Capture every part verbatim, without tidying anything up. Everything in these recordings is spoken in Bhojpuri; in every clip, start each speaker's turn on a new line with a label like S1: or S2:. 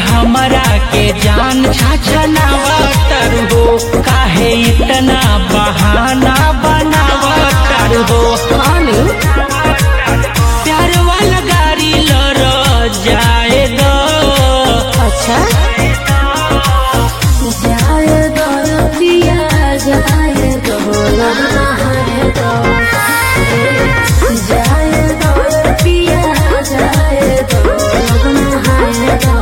S1: हमरा के जान छछनावतर हो, काहे इतना बहाना बनावतर हो। प्यार वाला गाड़ी लड़ जाए दो।
S2: अच्छा जाए दो पिया जाए दो नहाए दो, जाए दो पिया जाए दो नहाए दो।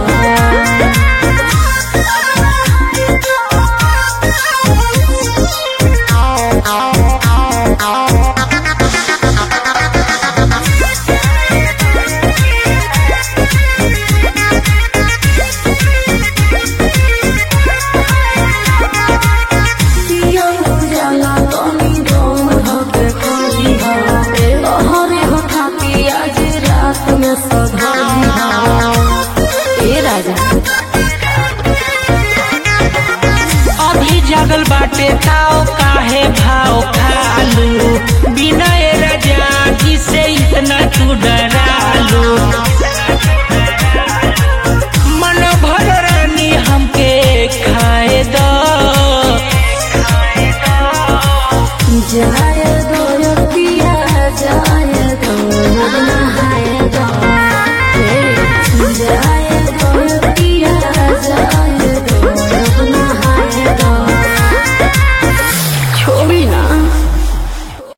S1: अभी जगल बाटे ताओ काहे भाव खालू, बिना राजा जी से इतना तू डरालू।